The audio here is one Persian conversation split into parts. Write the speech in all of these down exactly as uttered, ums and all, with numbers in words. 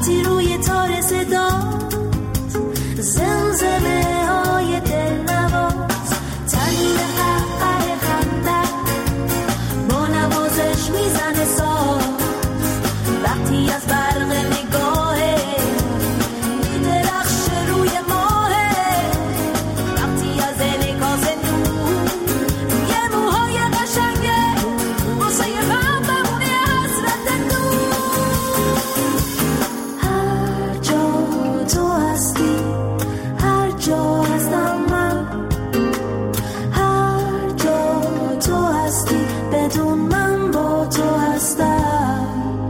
وقتی روی تار صدا زمزمه های دل نواز تنین قهقه خنده با نوازش میزنه ساز وقتی از برق نگاهه میدرخشه روی ماهه وقتی از انعکاس نور روی موهای قشنگه واسه غم بمونه حسرت دور هر جا تو هستی هر جا هستم من هر جا تو هستی بدون من با تو هستم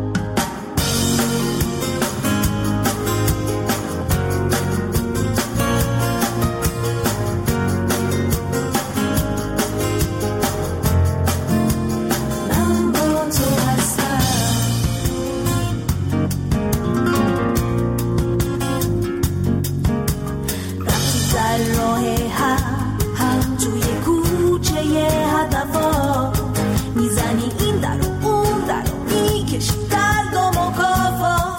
من با تو هستم وقتی در راه هم هم توی کوچه هدفا میزنی این در و اون در و میکشی درد و مکافا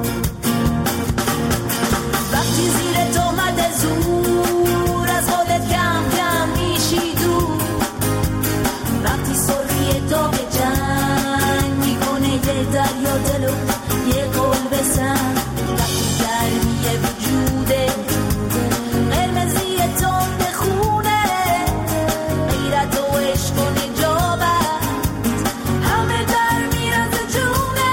وقتی زیر تهمت زور از خودت کم کم میشی دور وقتی سرخی داغ جنگ میکنه یه دریا دلو یه قلب سنگ وقتی گرمی وجوده قرمزی تند خونه غیرت و عشق و نجابت همه در میرز جونه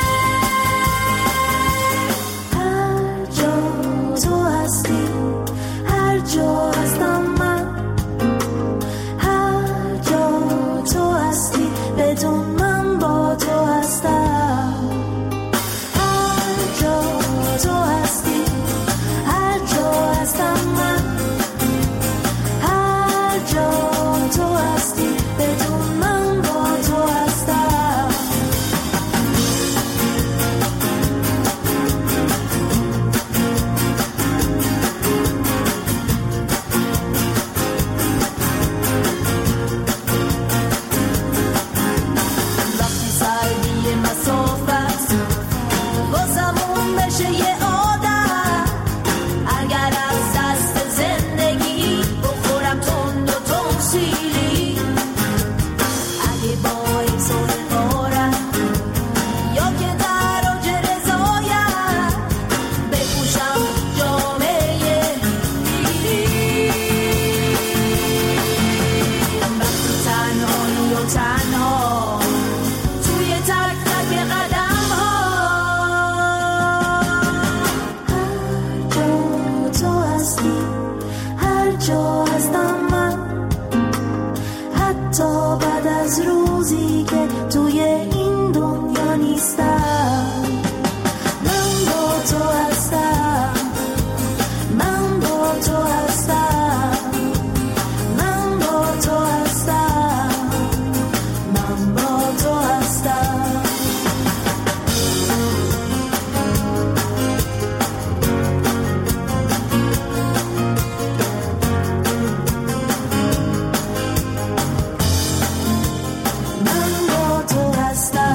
هر جا تو هستی هر جا هستم من هر جا تو هستی بدون من با تو هستم هر جا تو هستی هر جا هستم من هر جا تو هستی بدون من با تو هستم وقتی سردی مسافت واسمون بشه یه عادت اگر از دست زندگی بخورم تند و تمثیلی اگه باعث افتخارم یا که در اوج رضایت بپوشم جامعه پیری وقتی تنهایی و تنها توی تک تک قدم ها هر جا تو هستی هر جا هستم من حتی بعد از روزی که توی این دنیا نیستم من با تو هستم من با تو هستم من با تو هستم من با تو هستم من با تو هستم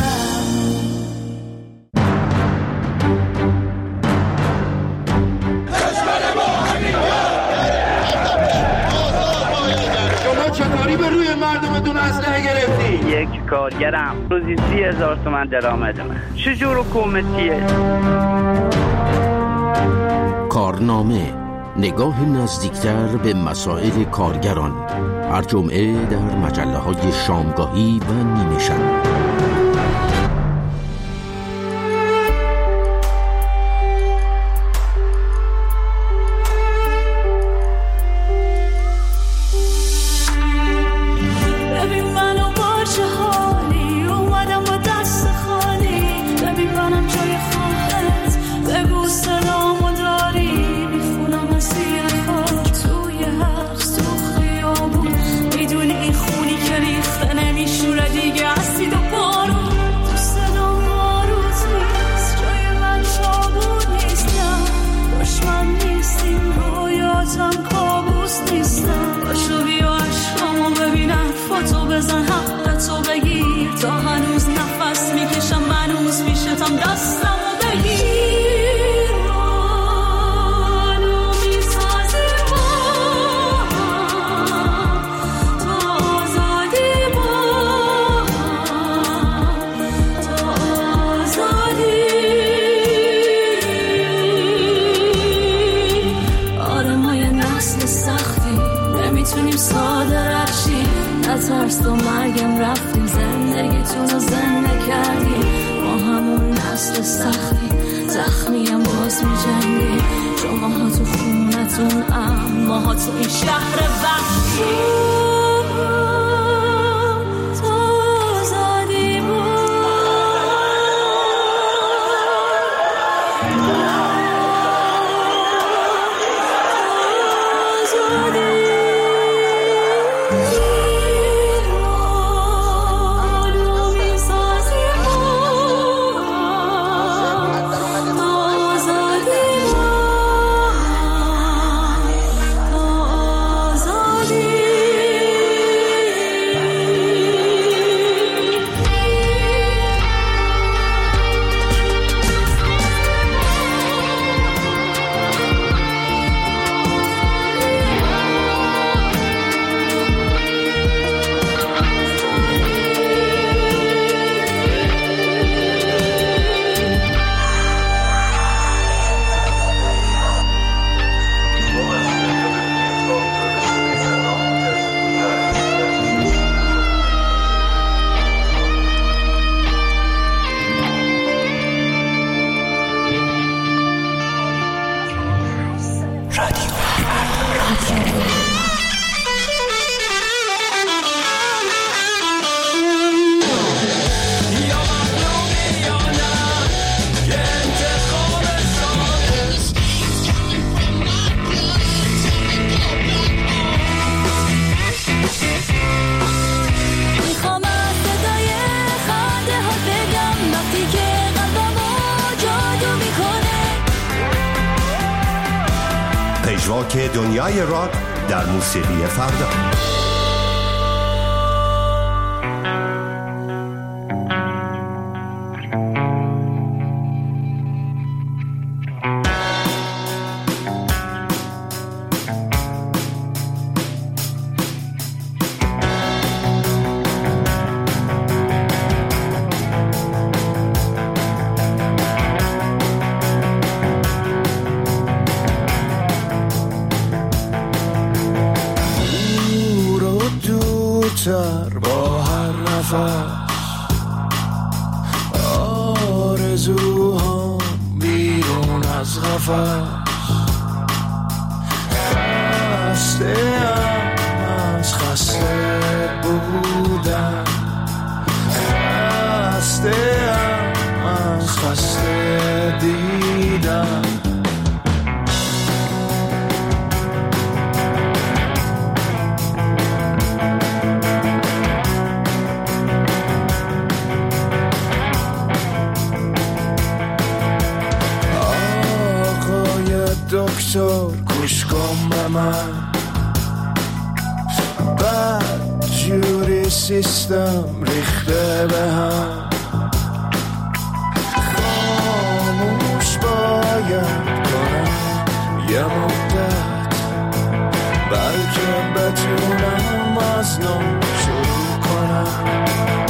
شما چطوری به روی مردمتون اسلحه گرفتی؟ یک کارگرم روزی سی هزار تومن درآمد من چجور حکومتیه؟ کارنامه نگاه نزدیکتر به مسائل کارگران هر جمعه در مجله های شامگاهی و نیمه شب. ببین منو با چه حالی اومدم با دست خالی ببین منم جای خواهد بگو سلامو داری میخونم از زیر خاک توی حبس تو خیابون میدونی این خونی که ریخته نمیشوره دیگه اسید و بارون تو صدام باروت نیست جای من شابون نیستم دشمن نیستیم رویاتم کابوس نیستم باشو بیا عشقامو ببینم فوتو بزن حقتو بگیر تا هنوز نفس میکشم منوز میشتم دستمو بگیر جنگی، شما ها تو خونتون اما ها تو این شهر وحشی. پژواک دنیای راک در موسیقی فردا. با هر نفس آرزوهام بیرون از قفس، خسته ام از خسته بودن، خسته ام از خسته دیدن. دکتر گوش کن به من، بد جوری سیستم ریخته به هم، خاموش باید کنم یه مدت، بلکه بتونم از نو شروع کنم.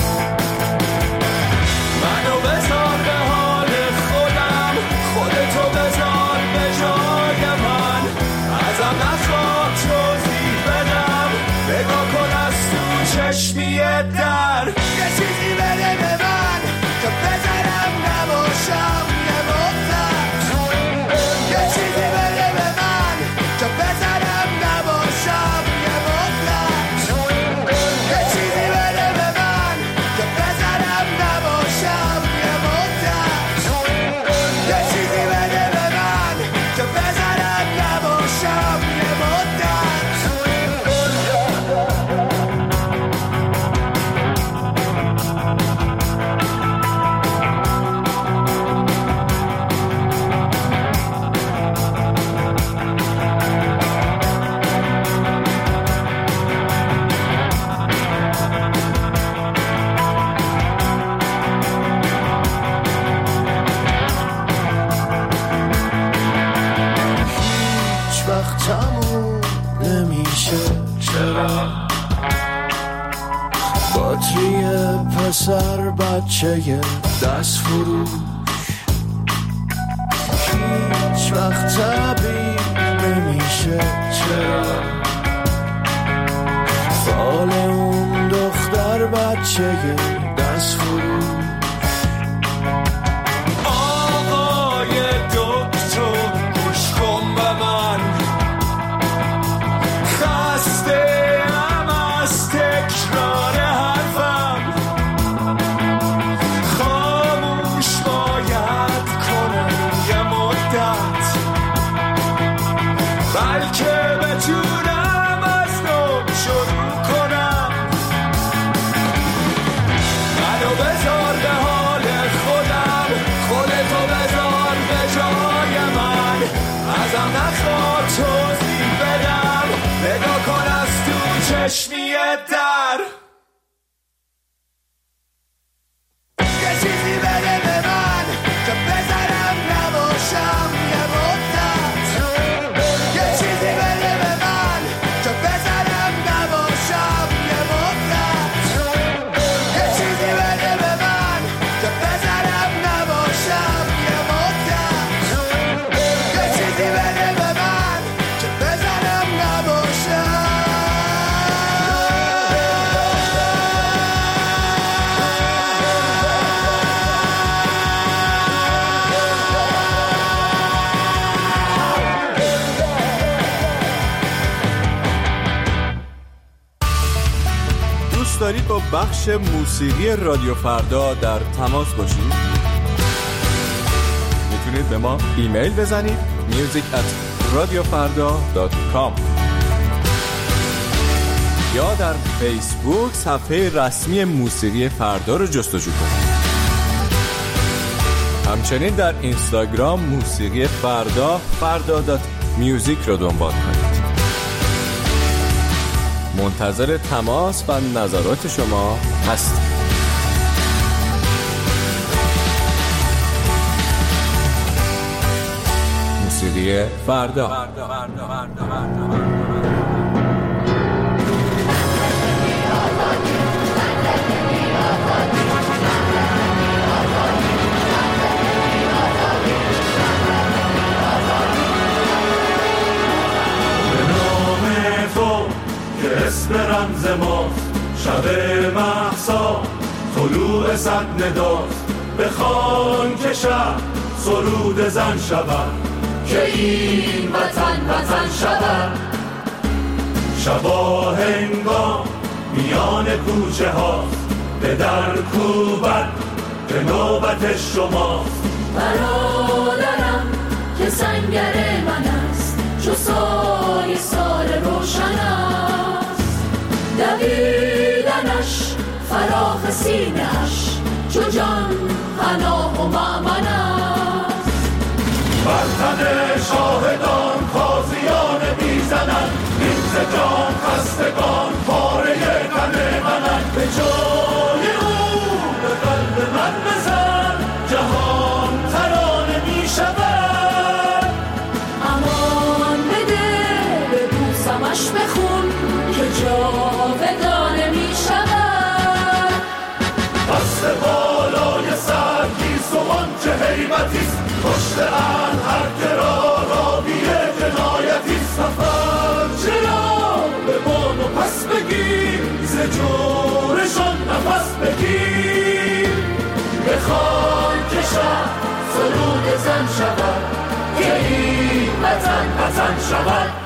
منو بذار به حال خودم، خودتو بذار به جای من، ازم نخواه توضیح بدم، نگاه کن از تو چشمی در، یه چیزی بده به من که بذارم نباشم یه مدت، یه چیزی بده به من که بذارم نباشم یه مدت، یه چیزی بده به من که بذارم نباشم یه مدت، یه چیزی بده به من که بذارم نباشم یه مدت. هیچ وقت تموم نمیشه چرا، باتری پسر بچه دست فروش، هیچ وقت تبیین نمیشه چرا، فال اون دختر بچه دست فروش. آقای دکتر چشمی در. یه چیزی بده به من که بزنم نباشم یه مدت. یه چیزی بده به من که بزنم نباشم یه مدت. یه چیزی بده به من که بزنم نباشم یه مدت. یه چیزی بده به من که بزنم نباشم. دوست دارید با بخش موسیقی رادیو فردا در تماس باشید؟ میتونید به ما ایمیل بزنید میوزیک ات رادیو فردا دات کام یا در فیسبوک صفحه رسمی موسیقی فردا رو جستجو کنید. همچنین در اینستاگرام موسیقی فردا فردا دات میوزیک رو دنبال کنید. منتظر تماس و نظرات شما هستیم. موسیقی فردا. اسم رمز ماست شب مهسا طلوع صد نداست. بخوان که شب سرود زن شود که این وطن وطن شود. شبا هنگام میان کوچه هاست به در کوبت به نوبت شماست. برادرم که سنگر من است چو سایه سال روشن است. دویدنش فراخ سینه‌اش چو جان پناه و مأمن است. بر تن شاهدان تازیان میزنند این ز جان خستگان پاره تن منند. به جای او به قلب من بزن جهان ترانه میشود. امان بده ببوسمش بخون که جاودانه میشود. دست بالای سر کیست و آنچه هیبتیست. پشت ان هر که را راوی جنایتیست. سفر چرا به بان و پس بگیر ز جورشان نفس بگیر. بخوان که شب سرود زن شود که این وطن وطن شود.